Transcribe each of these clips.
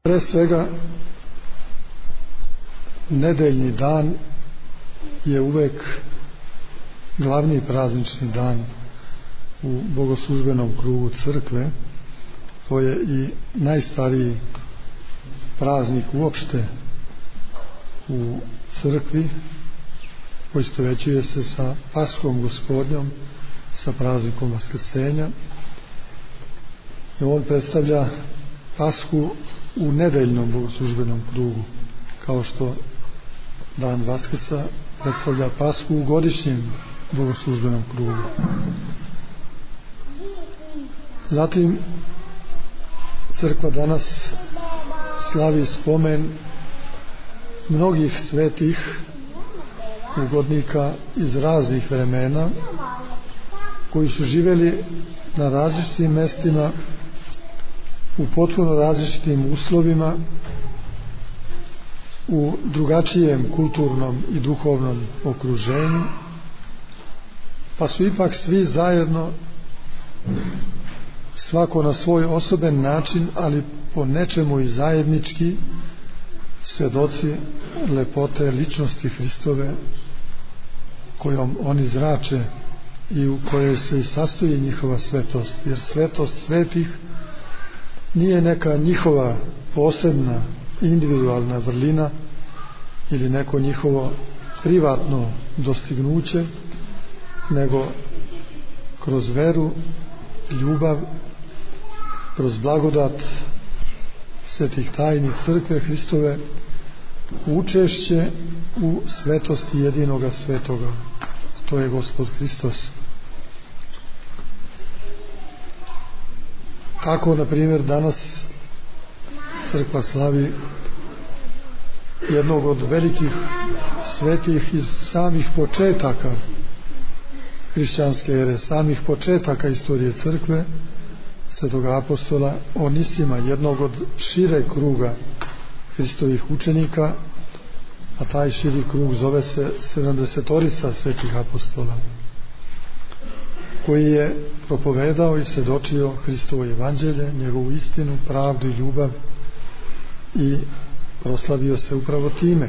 Pre svega, nedeljni dan je uvek glavni praznični dan u bogoslužbenom krugu crkve. To je i najstariji praznik uopšte u crkvi, poistovećuje se sa Paskom Gospodnjom, sa praznikom Vaskrsenja, i on predstavlja Pasku u nedeljnom bogoslužbenom krugu, kao što dan Vaskrsa predstavlja Pasku u godišnjem bogoslužbenom krugu. Zatim crkva danas slavi spomen mnogih svetih ugodnika iz raznih vremena koji su živjeli na različitim mestima u potpuno različitim uslovima, u drugačijem kulturnom i duhovnom okruženju, pa su ipak svi zajedno, svako na svoj osoben način, ali po nečemu i zajednički, svedoci lepote ličnosti Hristove kojom oni zrače i u kojoj se i sastoji njihova svetost, jer svetost svetih nije neka njihova posebna individualna vrlina ili neko njihovo privatno dostignuće, nego kroz veru, ljubav, kroz blagodat svetih tajni crkve Hristove, učešće u svetosti jedinoga svetoga, to je Gospod Hristos. Tako, na primjer, danas crkva slavi jednog od velikih svetih iz samih početaka hrišćanske ere, samih početaka istorije crkve, svetoga apostola Onisima, jednog od šire kruga Hristovih učenika, a taj širi krug zove se 70 svetih apostola, koji je propovedao i svedočio Hristovo evanđelje, njegovu istinu, pravdu i ljubav, i proslavio se upravo time.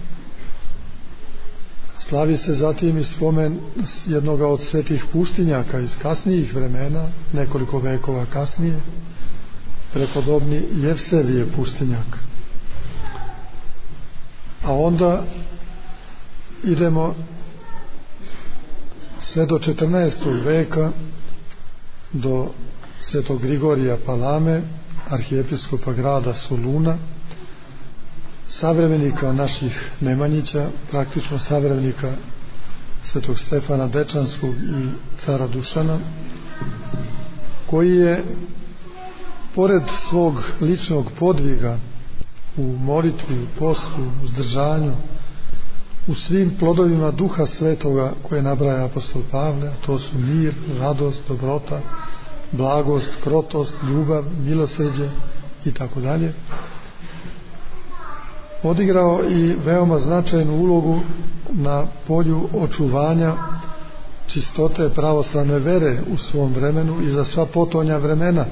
Slavi se zatim i spomen jednoga od svetih pustinjaka iz kasnijih vremena, nekoliko vekova kasnije, prepodobni Jevsevije pustinjak. A onda idemo sve do 14. veka, do svetog Grigorija Palame, arhijepiskopa grada Soluna, savremenika naših Nemanjića, praktično savremenika svetog Stefana Dečanskog i cara Dušana, koji je pored svog ličnog podviga u molitvi, u postu, u uzdržanju, u svim plodovima Duha Svetoga koje nabraja apostol Pavle, a to su mir, radost, dobrota, blagost, krotost, ljubav, milosrđe i tako dalje, odigrao i veoma značajnu ulogu na polju očuvanja čistote pravoslavne vere u svom vremenu i za sva potonja vremena,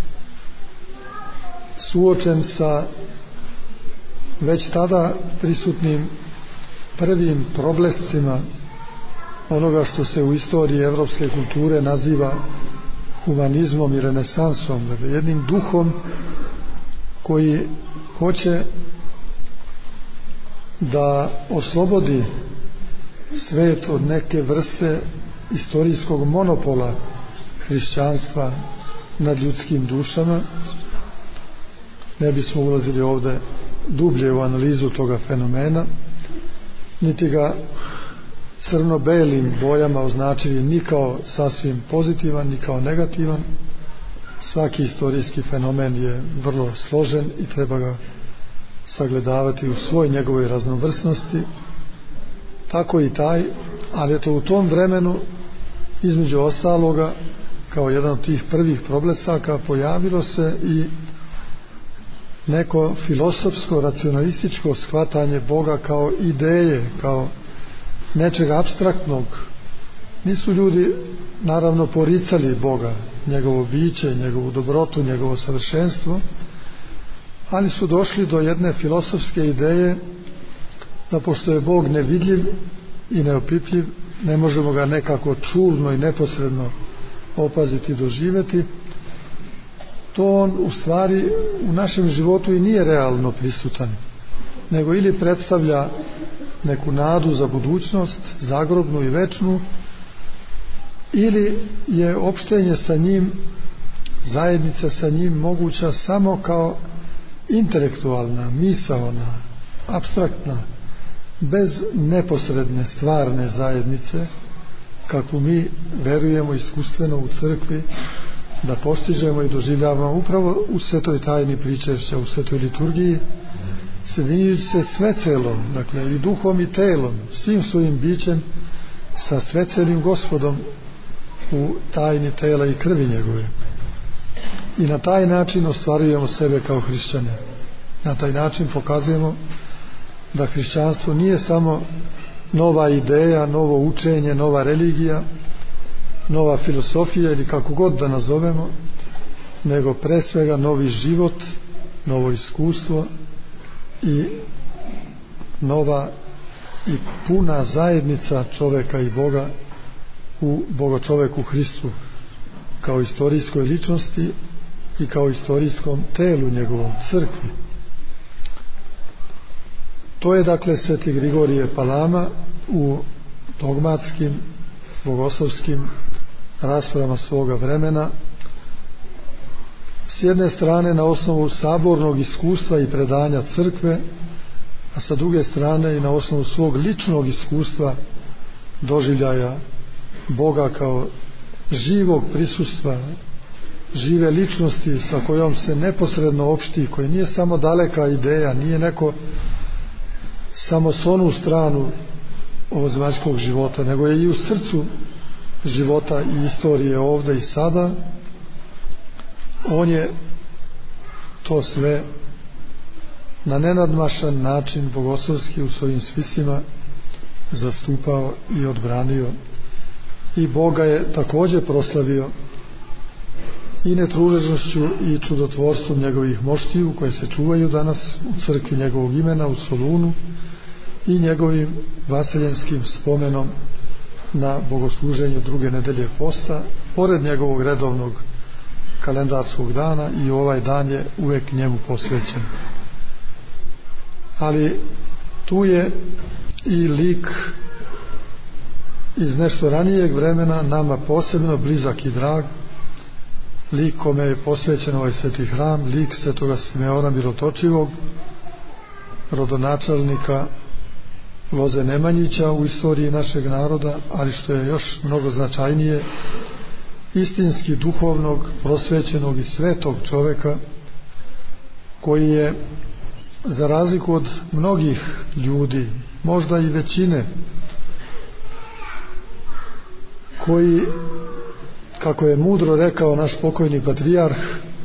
suočen sa već tada prisutnim prvim problescima onoga što se u istoriji evropske kulture naziva humanizmom i renesansom, dakle jednim duhom koji hoće da oslobodi svet od neke vrste istorijskog monopola hrišćanstva nad ljudskim dušama. Ne bismo ulazili ovde dublje u analizu toga fenomena, niti ga crno-belim bojama označili ni kao sasvim pozitivan, ni kao negativan. Svaki istorijski fenomen je vrlo složen i treba ga sagledavati u svoj njegovoj raznovrsnosti, tako i taj, ali eto u tom vremenu, između ostaloga, kao jedan od tih prvih problesaka, pojavilo se i neko filosofsko, racionalističko shvatanje Boga kao ideje, kao nečega apstraktnog. Nisu ljudi naravno poricali Boga, njegovo biće, njegovu dobrotu, njegovo savršenstvo, ali su došli do jedne filosofske ideje da pošto je Bog nevidljiv i neopipljiv, ne možemo ga nekako čulno i neposredno opaziti i doživjeti, to on u stvari u našem životu i nije realno prisutan, nego ili predstavlja neku nadu za budućnost, zagrobnu i večnu, ili je opštenje sa njim, zajednica sa njim moguća samo kao intelektualna, misaona, apstraktna, bez neposredne stvarne zajednice, kakvu mi verujemo iskustveno u crkvi da postižemo i doživljavamo upravo u svetoj tajni pričešća, u svetoj liturgiji, sjedinjujući se svecelo, dakle i duhom i telom, svim svojim bićem sa svecelim Gospodom u tajni tela i krvi njegove. I na taj način ostvarujemo sebe kao hrišćane. Na taj način pokazujemo da hrišćanstvo nije samo nova ideja, novo učenje, nova religija, nova filosofija ili kako god da nazovemo, nego pre svega novi život, novo iskustvo i nova i puna zajednica čoveka i Boga u Bogočoveku Hristu, kao istorijskoj ličnosti i kao istorijskom telu njegovom, crkvi. To je dakle Sveti Grigorije Palama u dogmatskim, bogoslovskim raspravama svoga vremena, s jedne strane na osnovu sabornog iskustva i predanja crkve, a sa druge strane i na osnovu svog ličnog iskustva doživljaja Boga kao živog prisustva, žive ličnosti sa kojom se neposredno opšti, koji nije samo daleka ideja, nije neko samo s onu stranu ovozemaljskog života, nego je i u srcu života i istorije ovde i sada. On je to sve na nenadmašan način bogoslovski u svojim spisima zastupao i odbranio, i Boga je također proslavio i netruležnošću i čudotvorstvom njegovih moštiju koje se čuvaju danas u crkvi njegovog imena u Solunu i njegovim vaseljenskim spomenom na bogosluženju druge nedelje posta, pored njegovog redovnog kalendarskog dana, i ovaj dan je uvek njemu posvećen. Ali tu je i lik iz nešto ranijeg vremena, nama posebno blizak i drag, lik kome je posvećen ovaj sveti hram, lik svetoga Simeona Mirotočivog, rodonačelnika Loze Nemanjića u istoriji našeg naroda, ali što je još mnogo značajnije, istinski duhovnog, prosvećenog i svetog čoveka, koji je, za razliku od mnogih ljudi, možda i većine, koji, kako je mudro rekao naš pokojni patrijarh,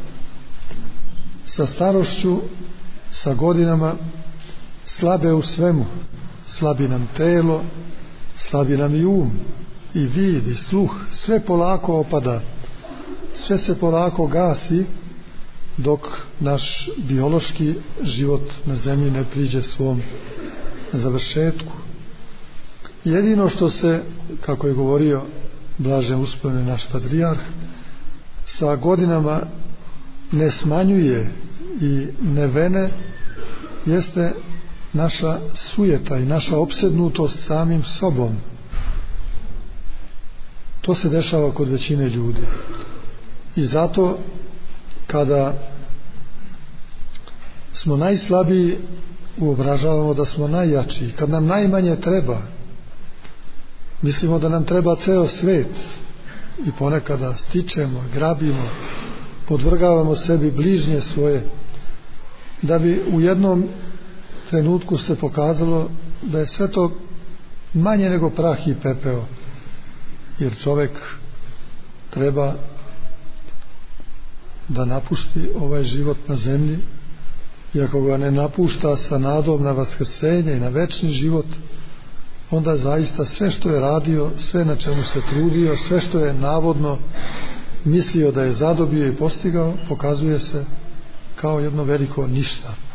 sa starošću, sa godinama slabe u svemu, slabi nam telo, slabi nam i um, i vid, i sluh, sve polako opada, sve se polako gasi, dok naš biološki život na zemlji ne priđe svom završetku. Jedino što se, kako je govorio blažen uspomeni naš patrijarh, sa godinama ne smanjuje i ne vene, jeste naša sujeta i naša opsednutost samim sobom. To se dešava kod većine ljudi. I zato kada smo najslabiji, uobražavamo da smo najjači. Kad nam najmanje treba, mislimo da nam treba ceo svet, i ponekada stičemo, grabimo, podvrgavamo sebi bližnje svoje, da bi u jednom trenutku se pokazalo da je sve to manje nego prah i pepeo, jer čovek treba da napusti ovaj život na zemlji, i ako ga ne napušta sa nadom na vaskrsenje i na večni život, onda zaista sve što je radio, sve na čemu se trudio, sve što je navodno mislio da je zadobio i postigao, pokazuje se kao jedno veliko ništa.